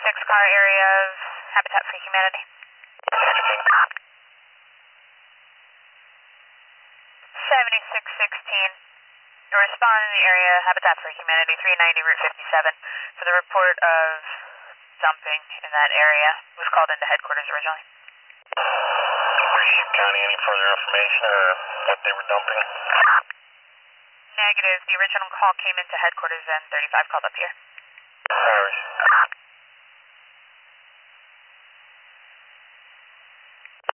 car area of Habitat for Humanity. 7616. Respond in the area Habitat for Humanity 390 Route 57 for the report of dumping in that area. It was called into headquarters originally. Appreciate County any further information or what they were dumping? Negative. The original call came into headquarters and 35 called up here. Irish.